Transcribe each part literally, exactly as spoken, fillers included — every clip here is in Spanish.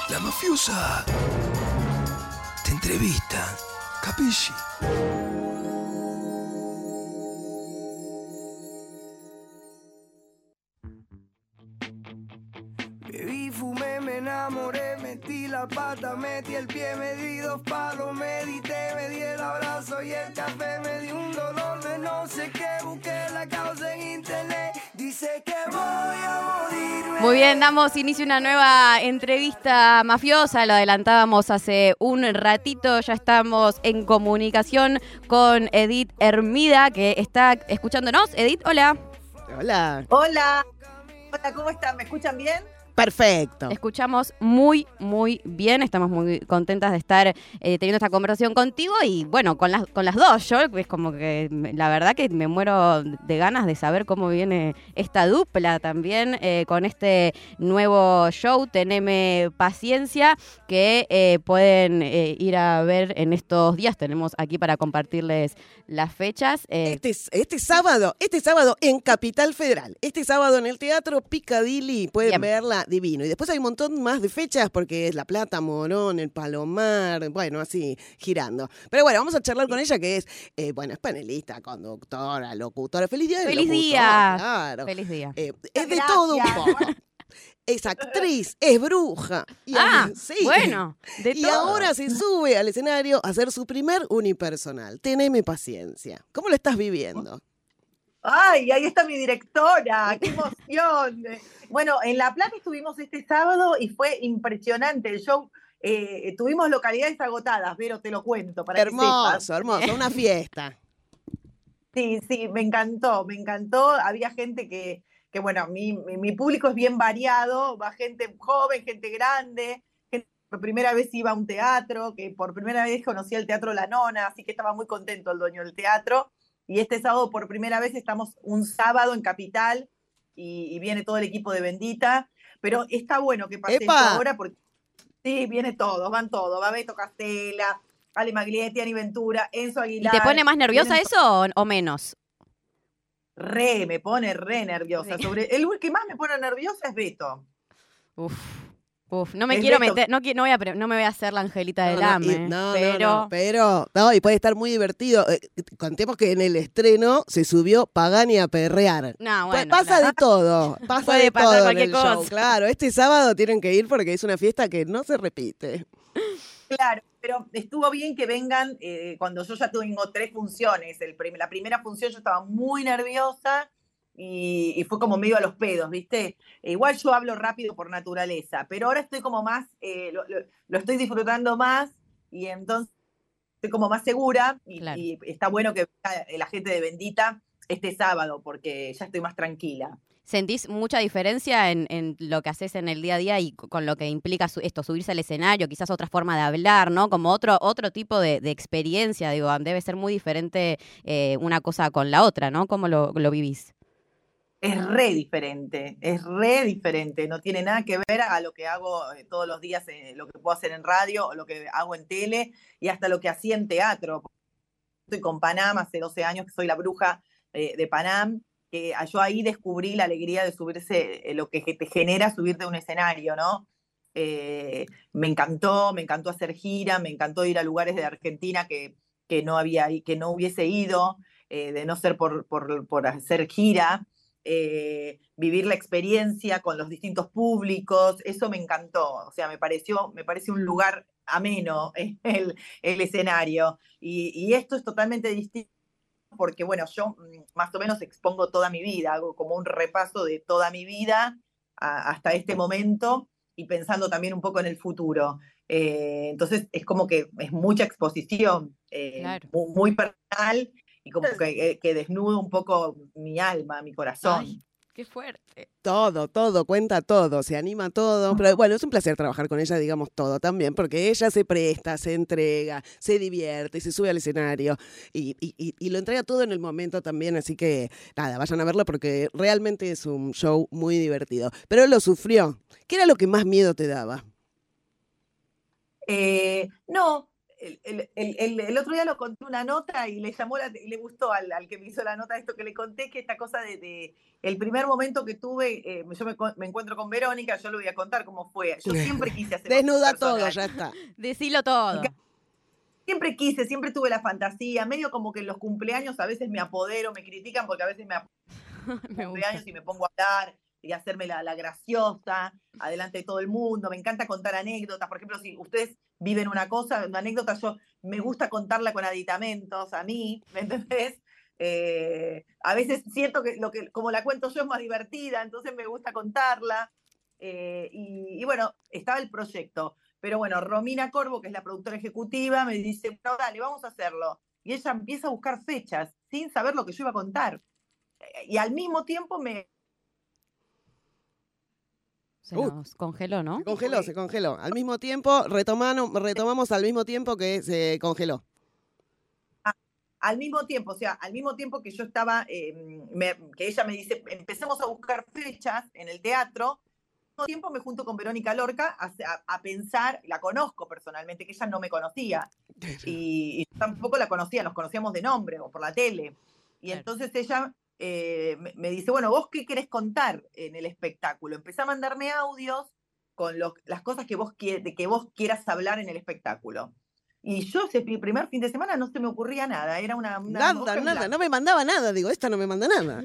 La mafiosa te entrevista, capisci? Bebí, fumé, me enamoré, metí la pata, metí el pie, me di dos palos, medité, me di el abrazo y el café, me di un dolor de no sé qué, busqué la causa en internet, dice que voy a morirme. Muy bien, damos inicio a una nueva entrevista mafiosa, lo adelantábamos hace un ratito, ya estamos en comunicación con Edith Hermida, que está escuchándonos. Edith, hola. Hola. Hola. Hola, ¿cómo están? ¿Me escuchan bien? Perfecto. Escuchamos muy, muy bien. Estamos muy contentas de estar eh, teniendo esta conversación contigo y, bueno, con las, con las dos. Yo es como que la verdad que me muero de ganas de saber cómo viene esta dupla también eh, con este nuevo show, Teneme Paciencia, que eh, pueden eh, ir a ver en estos días. Tenemos aquí para compartirles las fechas. Eh, Este, este sábado, este sábado en Capital Federal, este sábado en el Teatro Piccadilly, pueden Bien. verla divino. Y después hay un montón más de fechas porque es La Plata, Morón, El Palomar, bueno, así girando. Pero bueno, vamos a charlar con ella que es, eh, bueno, es panelista, conductora, locutora. ¡Feliz día del ¡Feliz locutor! día! Claro. Feliz día. Eh, es de Gracias. todo un poco. Es actriz, es bruja. Y Ah, sí. bueno, de Y todo. ahora se sube al escenario a hacer su primer unipersonal. Teneme paciencia. ¿Cómo lo estás viviendo? Ay, ahí está mi directora, qué emoción. Bueno, en La Plata estuvimos este sábado y fue impresionante el show. Eh, tuvimos localidades agotadas, pero te lo cuento para que Hermoso, sepas. hermoso, una fiesta. Sí, sí, me encantó, me encantó. Había gente que, que bueno, mi, mi, mi público es bien variado, va gente joven, gente grande, gente que por primera vez iba a un teatro, que por primera vez conocía el Teatro La Nona, así que estaba muy contento el dueño del teatro. Y este sábado por primera vez estamos un sábado en Capital y, y viene todo el equipo de Bendita, pero está bueno que pase esto ¡Epa! ahora porque sí, viene todo, van todos, va Beto Castella, Ale Maglietti, Ani Ventura, Enzo ¿Y Aguilar. te pone más nerviosa vienen eso o, o menos? Re, me pone re nerviosa. Sí. Sobre, el que más me pone nerviosa es Beto. Uf, uf, no me Es quiero Beto. meter, no, qui- no, voy a, pre- no me voy a hacer la Angelita No, del no, A M, y- eh, no, no, pero... no, pero, no, y puede estar muy divertido. Eh, contemos que en el estreno se subió Pagani a perrear. No, Pa- bueno, pasa claro. de todo, pasa Puede de pasar todo en cualquier el show. cosa. Claro, este sábado tienen que ir porque es una fiesta que no se repite. Claro, pero estuvo bien que vengan eh, cuando yo ya tengo tres funciones. El prim- la primera función yo estaba muy nerviosa y, y fue como medio a los pedos, ¿viste? E igual yo hablo rápido por naturaleza, pero ahora estoy como más, eh, lo, lo- lo estoy disfrutando más y entonces estoy como más segura y, Claro. y está bueno que venga la gente de Bendita este sábado porque ya estoy más tranquila. ¿Sentís mucha diferencia en, en lo que haces en el día a día y con lo que implica su- esto, subirse al escenario, quizás otra forma de hablar, ¿no? Como otro, otro tipo de, de experiencia, digo, debe ser muy diferente eh, una cosa con la otra, ¿no? ¿Cómo lo, lo vivís? Es re diferente, es re diferente, no tiene nada que ver a lo que hago eh, todos los días, eh, lo que puedo hacer en radio, o lo que hago en tele y hasta lo que hacía en teatro. Estoy con Panam hace doce años, que soy la bruja eh, de Panam, que yo ahí descubrí la alegría de subirse, eh, lo que te genera subirte a un escenario, ¿no? Eh, me encantó, me encantó hacer gira, me encantó ir a lugares de Argentina que, que, no, había, que no hubiese ido, eh, de no ser por, por, por hacer gira. Eh, vivir la experiencia con los distintos públicos, eso me encantó, o sea, me pareció, me parece un lugar ameno eh, el, el escenario, y, y esto es totalmente distinto porque, bueno, yo mm, más o menos expongo toda mi vida, hago como un repaso de toda mi vida a, hasta este momento y pensando también un poco en el futuro. Eh, entonces es como que es mucha exposición, eh, Claro. muy, muy personal y como que, que desnudo un poco mi alma, mi corazón. Ay, qué fuerte. Todo, todo, cuenta todo, se anima todo. Pero bueno, es un placer trabajar con ella, digamos todo también, porque ella se presta, se entrega, se divierte, se sube al escenario y, y, y, y lo entrega todo en el momento también. Así que nada, vayan a verlo porque realmente es un show muy divertido. Pero lo sufrió. ¿Qué era lo que más miedo te daba? Eh, no, el, el, el, el otro día lo conté una nota y le llamó la, y le gustó al, al que me hizo la nota esto que le conté, que esta cosa de, de el primer momento que tuve, eh, yo me, me encuentro con Verónica, yo le voy a contar cómo fue. Yo siempre quise hacer desnuda todo, ya está. Decilo todo. Siempre quise, siempre tuve la fantasía, medio como que en los cumpleaños a veces me apodero, me critican porque a veces me apodero en cumpleaños y me pongo a hablar y hacerme la, la graciosa, adelante de todo el mundo. Me encanta contar anécdotas. Por ejemplo, si ustedes viven una cosa, una anécdota, yo me gusta contarla con aditamentos a mí, ¿me entendés? Eh, a veces siento que, lo que como la cuento yo es más divertida, entonces me gusta contarla. Eh, y, y bueno, estaba el proyecto. Pero bueno, Romina Corvo, que es la productora ejecutiva, me dice, bueno, dale, vamos a hacerlo. Y ella empieza a buscar fechas sin saber lo que yo iba a contar. Y al mismo tiempo me... Se nos congeló, ¿no? Se congeló, se congeló. Al mismo tiempo, retomamos, retomamos al mismo tiempo que se congeló. Al mismo tiempo, o sea, al mismo tiempo que yo estaba, eh, me, que ella me dice, empecemos a buscar fechas en el teatro, al mismo tiempo me junto con Verónica Lorca a, a, a pensar, la conozco personalmente, que ella no me conocía, y, y tampoco la conocía, nos conocíamos de nombre o por la tele. Y entonces ella eh, me, me dice, bueno, ¿vos qué querés contar en el espectáculo? Empecé a mandarme audios con los, las cosas que vos, que, que vos quieras hablar en el espectáculo. Y yo ese primer fin de semana no se me ocurría nada, era una... una nada, nada, no me mandaba nada, digo, esta no me manda nada.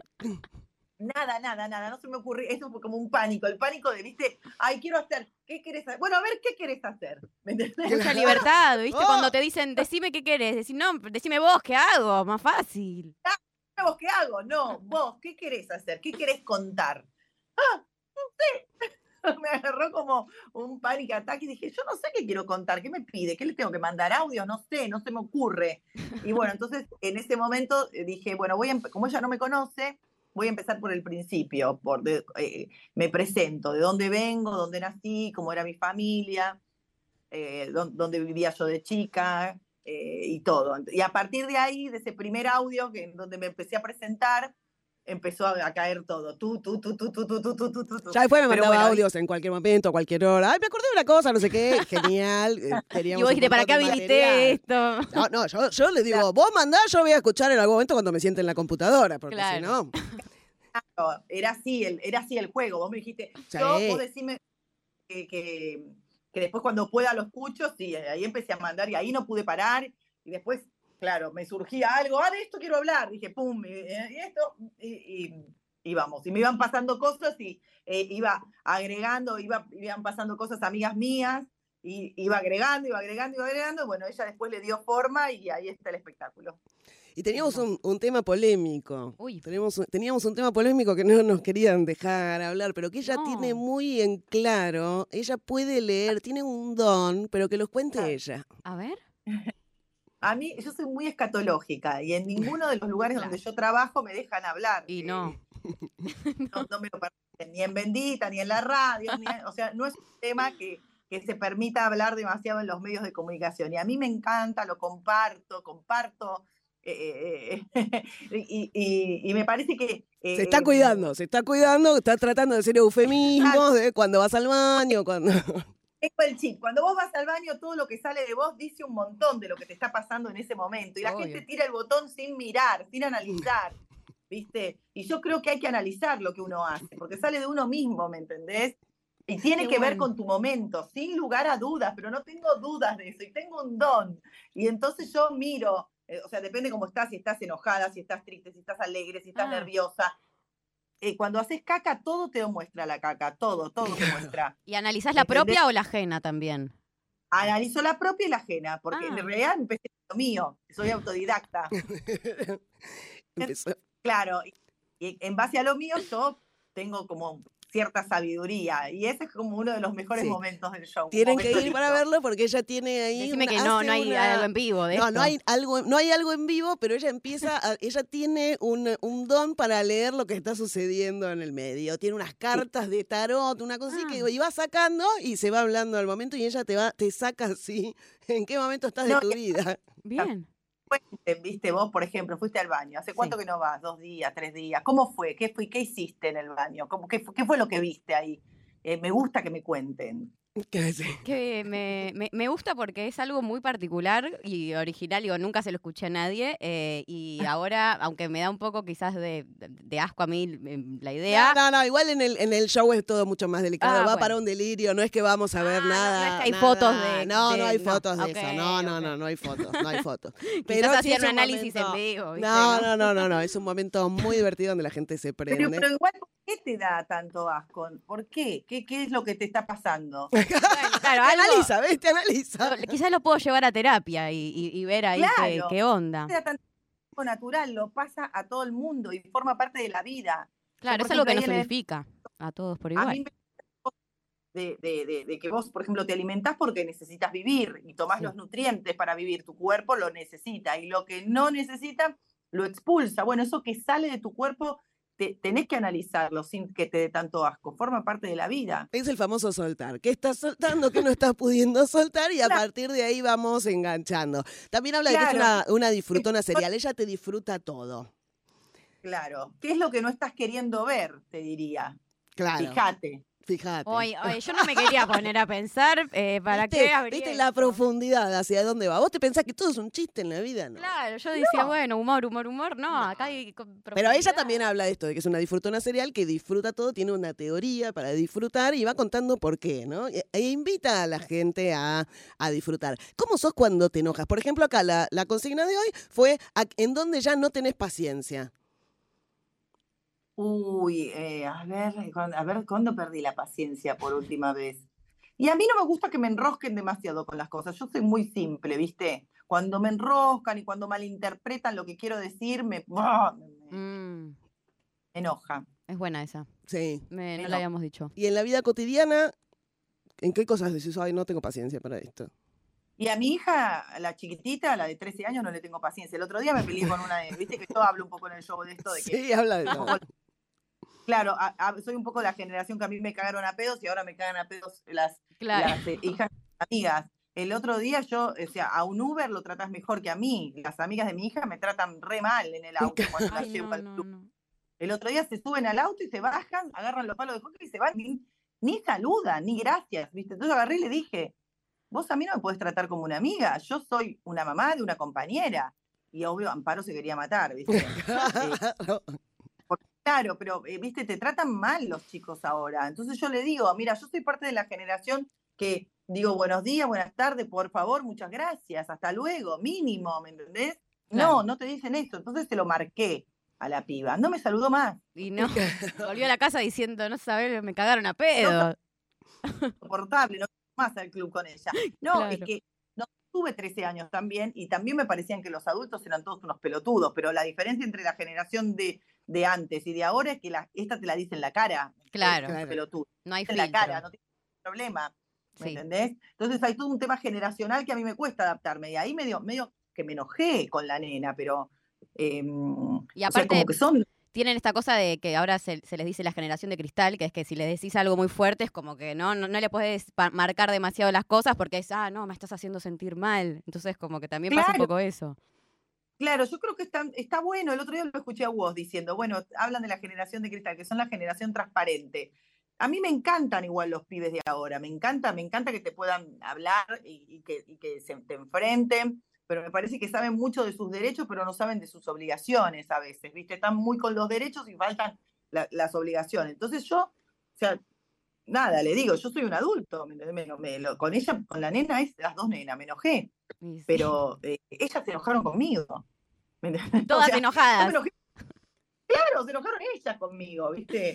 Nada, nada, nada, no se me ocurría, eso fue como un pánico, el pánico de, viste, ay, quiero hacer, ¿qué querés hacer? Bueno, a ver, ¿qué querés hacer? ¿Me entendés? Mucha libertad, ¿viste? Oh. Cuando te dicen, decime qué querés, decís, no, decime vos, ¿qué hago? Más fácil. ¿Vos qué hago? No, vos, ¿qué querés hacer? ¿Qué querés contar? Ah, no sé. Me agarró como un panic attack y dije, yo no sé qué quiero contar, ¿qué me pide? ¿Qué le tengo que mandar audio? No sé, no se me ocurre. Y bueno, entonces en ese momento dije, bueno, voy a, como ella no me conoce, voy a empezar por el principio, por de, eh, me presento, de dónde vengo, dónde nací, cómo era mi familia, eh, dónde, dónde vivía yo de chica eh, y todo. Y a partir de ahí, de ese primer audio, que, donde me empecé a presentar, empezó a, a caer todo. Tú, tú, tú, tú, tú, tú, tú, tú, tú, tú. Ya después me Pero mandaba bueno, audios en cualquier momento, a cualquier hora. Ay, me acordé de una cosa, no sé qué. Genial. Eh, Y vos dijiste, ¿para qué habilité esto? No, no, yo, yo le digo, vos mandá, yo voy a escuchar en algún momento cuando me siente en la computadora, porque Claro. si no... Claro, era así, el, era así el juego. Vos me dijiste, Sí. yo, vos decime que, que, que después cuando pueda lo escucho, sí, ahí empecé a mandar y ahí no pude parar. Y después, claro, me surgía algo, ah, de esto quiero hablar. Dije, pum, y, y esto, y, y, y vamos. Y me iban pasando cosas y eh, iba agregando, iba, iban pasando cosas amigas mías, y iba agregando, iba agregando, iba agregando. Y bueno, ella después le dio forma y ahí está el espectáculo. Y teníamos un, un tema polémico. Uy. Teníamos, un- teníamos un tema polémico que no nos querían dejar hablar, pero que ella No. tiene muy en claro, ella puede leer, tiene un don, pero que los cuente Ah. ella. A ver. A mí, yo soy muy escatológica y en ninguno de los lugares Claro. donde yo trabajo me dejan hablar. Y Eh, no. no, no me lo permiten, ni en Bendita, ni en la radio, ni en- o sea, no es un tema que, que se permita hablar demasiado en los medios de comunicación. Y a mí me encanta, lo comparto, comparto, eh, eh, y, y- y me parece que... eh, Se está cuidando, se está cuidando, está tratando de hacer eufemismos de cuando vas al baño, cuando... Tengo el chip. Cuando vos vas al baño, todo lo que sale de vos dice un montón de lo que te está pasando en ese momento. Y la Obvio. gente tira el botón sin mirar, sin analizar, ¿viste? Y yo creo que hay que analizar lo que uno hace, porque sale de uno mismo, ¿me entendés? Y tiene Qué que ver bueno. con tu momento, sin lugar a dudas, pero no tengo dudas de eso, y tengo un don. Y entonces yo miro, eh, o sea, depende cómo estás, si estás enojada, si estás triste, si estás alegre, si estás Ah. nerviosa. Eh, cuando haces caca, todo te muestra la caca, todo, todo te muestra. ¿Y analizás la ¿Entendés? propia o la ajena también? Analizo la propia y la ajena, porque Ah. en realidad empecé con lo mío, soy autodidacta. Empezó- Claro, y, y en base a lo mío yo tengo como cierta sabiduría, y ese es como uno de los mejores Sí. momentos del show. un Tienen que momento ir para lindo. verlo porque ella tiene ahí... Decime una- que no, hace no hay una- algo en vivo de No, esto. no hay algo, no hay algo en vivo, pero ella empieza, a- ella tiene un, un don para leer lo que está sucediendo en el medio. Tiene unas cartas de tarot, una cosa así Ah. que y va sacando y se va hablando al momento y ella te va, te saca así en qué momento estás de No, tu y- vida. Bien. Cuenten, viste, vos, por ejemplo, fuiste al baño. ¿Hace cuánto Sí. que no vas? ¿Dos días, tres días? ¿Cómo fue? ¿Qué fue? ¿Qué hiciste en el baño? ¿Cómo, qué, fu- qué fue lo que viste ahí? Eh, me gusta que me cuenten. ¿Qué sé? Que me, me, me gusta porque es algo muy particular y original, digo, nunca se lo escuché a nadie, eh, y ahora, aunque me da un poco quizás de, de asco a mí eh, la idea. No, no, no, igual en el, en el show es todo mucho más delicado, Ah, va bueno. para un delirio, no es que vamos a ver Ah, no, nada. no es que hay nada. fotos de- No, de- no hay no, fotos de ok, eso, no, no, ok. no, no hay fotos, no hay fotos. Quizás sí hacían es un un análisis momento- en vivo, ¿viste? No, no, no, no, no, es un momento muy divertido donde la gente se Pero, prende. pero igual, ¿por qué te da tanto asco? ¿Por qué? ¿Qué, qué es lo que te está pasando? Bueno, claro, Te algo- analiza, ¿ves? Te analiza. lo- quizás lo puedo llevar a terapia y, y- y ver ahí qué, Claro. qué onda. Te da tanto asco natural, lo pasa a todo el mundo y forma parte de la vida. Yo, Claro, por es algo que ejemplo, nos ahí en el- unifica a todos por A igual. mí me de, de, de, de que vos, por ejemplo, te alimentás porque necesitas vivir y tomás Sí. los nutrientes para vivir. Tu cuerpo lo necesita y lo que no necesita lo expulsa. Bueno, eso que sale de tu cuerpo te, tenés que analizarlo sin que te dé tanto asco. Forma parte de la vida. Es el famoso soltar. ¿Qué estás soltando? ¿Qué no estás pudiendo soltar? Y a Claro. partir de ahí vamos enganchando. También habla de que es Claro. una, una disfrutona serial. Ella te disfruta todo. Claro. ¿Qué es lo que no estás queriendo ver? Te diría. Claro. Fíjate. Fíjate. Oye, oye, yo no me quería poner a pensar eh, para ¿Viste? qué habría ¿Viste la eso? profundidad hacia dónde va? Vos te pensás que todo es un chiste en la vida, ¿no? Claro, yo decía, No. bueno, humor, humor, humor, no, No. acá hay co- Pero ella profundidad. también habla de esto, de que es una disfrutona serial que disfruta todo, tiene una teoría para disfrutar y va contando por qué, ¿no? E, e invita a la gente a, a disfrutar. ¿Cómo sos cuando te enojas? Por ejemplo, acá la, la consigna de hoy fue a- en donde ya no tenés paciencia. Uy, eh, a ver, cuan- a ver, ¿cuándo perdí la paciencia por última vez? Y a mí no me gusta que me enrosquen demasiado con las cosas. Yo soy muy simple, ¿viste? Cuando me enroscan y cuando malinterpretan lo que quiero decir, me, ¡buah! me- me Mm, enoja. es buena esa, Sí. me, no Pero- la habíamos dicho. Y en la vida cotidiana, ¿en qué cosas decís, ay, no tengo paciencia para esto? Y a mi hija, la chiquitita, la de trece años, no le tengo paciencia. El otro día me peleé con una de, ¿viste? Que yo hablo un poco en el show de esto, de que Sí, habla de un todo. poco- claro, a- a- soy un poco la generación que a mí me cagaron a pedos y ahora me cagan a pedos las, Claro. las eh, hijas amigas. El otro día yo, o sea, a un Uber lo tratás mejor que a mí. Las amigas de mi hija me tratan re mal en el auto cuando las Ay, llevo no, al no, club. no. El otro día se suben al auto y se bajan, agarran los palos de hockey y se van, ni, ni saludan, ni gracias, ¿viste? Entonces agarré y le dije, vos a mí no me podés tratar como una amiga, yo soy una mamá de una compañera. Y obvio, Amparo se quería matar, ¿viste? Eh, Claro. Claro, pero, eh, viste, te tratan mal los chicos ahora. Entonces yo le digo, mira, yo soy parte de la generación que digo buenos días, buenas tardes, por favor, muchas gracias, hasta luego, mínimo, ¿me entendés? Claro. No, no te dicen esto. Entonces se lo marqué a la piba. No me saludó más. Y no, volvió a la casa diciendo, no sabés, me cagaron a pedo. Soportable, no más al club con ella. No, Claro. es que no, tuve trece años también y también me parecían que los adultos eran todos unos pelotudos, pero la diferencia entre la generación de, de antes y de ahora es que la, esta te la dice en la cara. Claro. Es un pelotudo. No hay En la cara, filtro. no tiene problema. ¿Me Sí. entendés? Entonces hay todo un tema generacional que a mí me cuesta adaptarme. Y ahí medio, medio que me enojé con la nena, pero eh, Y o sea, aparte, como que son. tienen esta cosa de que ahora se, se les dice la generación de cristal, que es que si les decís algo muy fuerte es como que no, no, no le puedes pa- marcar demasiado las cosas porque es, ah, no, me estás haciendo sentir mal. Entonces como que también pasa un Claro. poco eso. Claro, yo creo que está, está bueno. El otro día lo escuché a vos diciendo, bueno, hablan de la generación de cristal, que son la generación transparente. A mí me encantan igual los pibes de ahora, me encanta, me encanta que te puedan hablar y, y que, y que se te enfrenten, pero me parece que saben mucho de sus derechos, pero no saben de sus obligaciones a veces, ¿viste? Están muy con los derechos y faltan la- las obligaciones. Entonces yo, o sea, nada, le digo, yo soy un adulto, me- me- me- lo- con ella, con la nena, es las dos nenas, me enojé, Y sí. pero eh, ellas se enojaron conmigo. ¿Me entendés? Todas O sea, yo enojadas. me enojé. Claro, se enojaron ellas conmigo, ¿viste?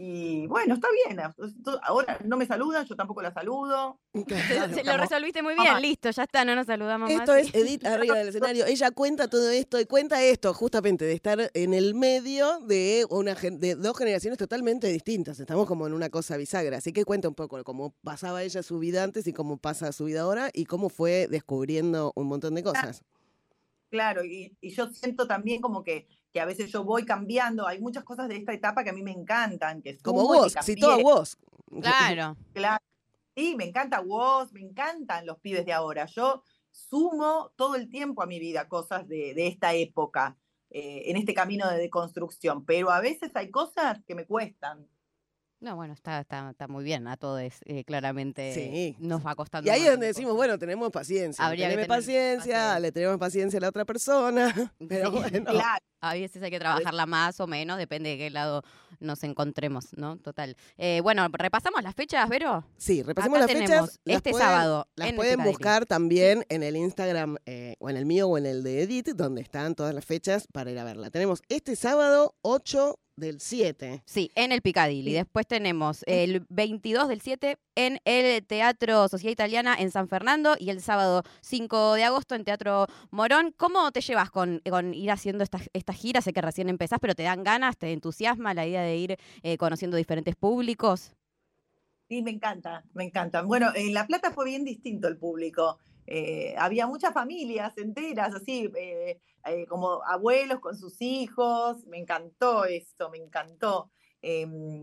Y bueno, está bien. Ahora no me saludan, yo tampoco la saludo. Claro. Se lo resolviste muy bien, Mamá. listo, ya está, no nos saludamos Esto más. es Edith arriba del escenario. Ella cuenta todo esto y cuenta esto justamente de estar en el medio de una gen- de dos generaciones totalmente distintas. Estamos como en una cosa bisagra. Así que cuenta un poco cómo pasaba ella su vida antes y cómo pasa su vida ahora y cómo fue descubriendo un montón de cosas. Claro, y, y yo siento también como que, que a veces yo voy cambiando. Hay muchas cosas de esta etapa que a mí me encantan. Que Como sumo y vos, que citó a cambié. vos. Claro. Claro. Sí, me encanta vos, me encantan los pibes de ahora. Yo sumo todo el tiempo a mi vida cosas de, de esta época, eh, en este camino de deconstrucción, pero a veces hay cosas que me cuestan. No, bueno, está, está, está muy bien. A todos, eh, claramente, Sí. nos va costando. Y ahí un es montón donde de decimos, cosas. bueno, tenemos paciencia. Habría que Teneme tener paciencia, paciencia. le tenemos paciencia a la otra persona. Pero Sí. bueno. Claro. A veces hay que trabajarla más o menos, depende de qué lado nos encontremos, ¿no? Total. Eh, bueno, repasamos las fechas, Vero. Sí, repasemos Acá las tenemos fechas. Las este pueden- sábado Las en el pueden Picadilly. buscar también en el Instagram, eh, o en el mío o en el de Edith, donde están todas las fechas para ir a verla. Tenemos este sábado ocho del siete. Sí, en el Picadilly. Sí. Después tenemos el veintidós del siete en el Teatro Sociedad Italiana en San Fernando y el sábado cinco de agosto en Teatro Morón. ¿Cómo te llevas con, con ir haciendo estas esta giras? Sé que recién empezás, pero ¿te dan ganas? ¿Te entusiasma la idea de ir eh, conociendo diferentes públicos? Sí, me encanta, me encanta. Bueno, en La Plata fue bien distinto el público. Eh, había muchas familias enteras, así, eh, eh, como abuelos con sus hijos. Me encantó eso, me encantó. Eh,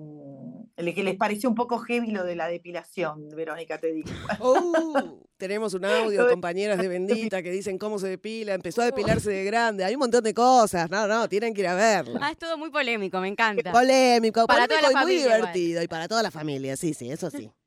le- que les pareció un poco heavy lo de la depilación, Verónica, te digo. Uh, tenemos un audio de compañeras de Bendita que dicen cómo se depila, empezó a depilarse de grande, hay un montón de cosas, no, no, tienen que ir a verla. Ah, es todo muy polémico, me encanta. Polémico, Para polémico toda la y muy familia igual. divertido, y para toda la familia, sí, sí, eso sí.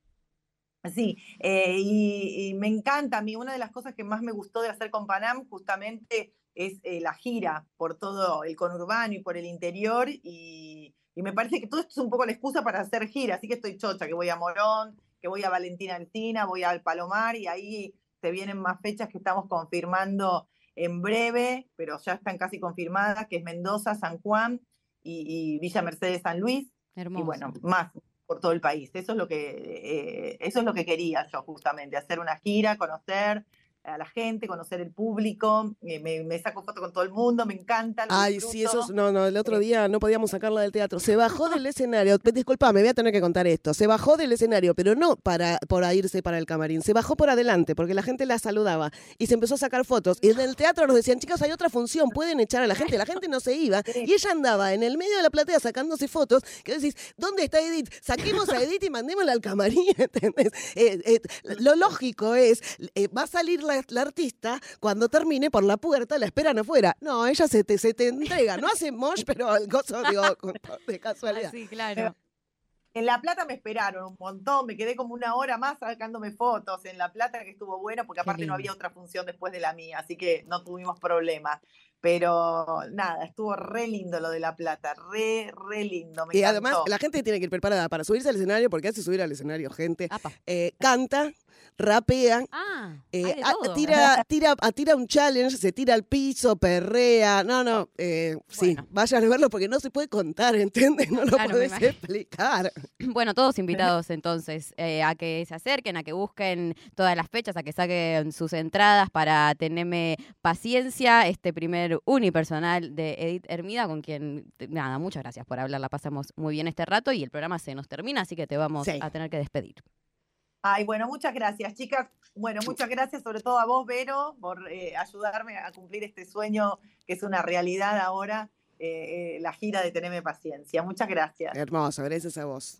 Sí, eh, y, y me encanta. A mí una de las cosas que más me gustó de hacer con Panam justamente es eh, la gira por todo el conurbano y por el interior, y, y me parece que todo esto es un poco la excusa para hacer gira, así que estoy chocha, que voy a Morón, que voy a Valentina Alsina, voy al Palomar, y ahí se vienen más fechas que estamos confirmando en breve, pero ya están casi confirmadas, que es Mendoza, San Juan y, y Villa Mercedes, San Luis, Hermoso. y bueno, más por todo el país. Eso es lo que, eh, eso es lo que quería yo justamente, hacer una gira, conocer a la gente, conocer el público, eh, me, me saco foto con todo el mundo, me encanta, lo Ay, disfruto. sí, eso es- no, no, el otro día no podíamos sacarla del teatro. Se bajó del escenario, pe- disculpa, me voy a tener que contar esto. Se bajó del escenario, pero no para, por irse para el camarín, se bajó por adelante, porque la gente la saludaba y se empezó a sacar fotos. Y en el teatro nos decían, chicas, hay otra función, pueden echar a la gente. La gente no se iba. Y ella andaba en el medio de la platea sacándose fotos, que decís, ¿dónde está Edith? Saquemos a Edith y mandémosla al camarín, ¿entendés? Eh, eh, lo lógico es, eh, va a salir la, la artista cuando termine por la puerta, la esperan afuera. No, ella se te, se te entrega, no hace mosh, pero el gozo, digo, de casualidad. Ah, sí, claro. En La Plata me esperaron un montón, me quedé como una hora más sacándome fotos en La Plata, que estuvo bueno, porque Qué aparte lindo. no había otra función después de la mía, así que no tuvimos problema. Pero nada, estuvo re lindo lo de La Plata, re, re lindo, me Y encantó. además, la gente tiene que ir preparada para subirse al escenario, porque hace subir al escenario gente. Apa. Eh, canta, rapea, Ah, eh, hay de a- todo. tira, tira, a- tira un challenge, se tira al piso, perrea. No, no, eh, sí, Bueno. vayan a verlo porque no se puede contar, ¿entiendes? No lo Claro, me podés imagino. explicar. Bueno, todos invitados entonces eh, a que se acerquen, a que busquen todas las fechas, a que saquen sus entradas para tenerme paciencia, este primer unipersonal de Edith Hermida, con quien, nada, muchas gracias por hablar, la pasamos muy bien este rato y el programa se nos termina, así que te vamos Sí. a tener que despedir. Ay, bueno, muchas gracias, chicas. Bueno, muchas gracias sobre todo a vos, Vero, por eh, ayudarme a cumplir este sueño que es una realidad ahora, eh, eh, la gira de Teneme Paciencia. Muchas gracias. Hermoso, gracias a vos.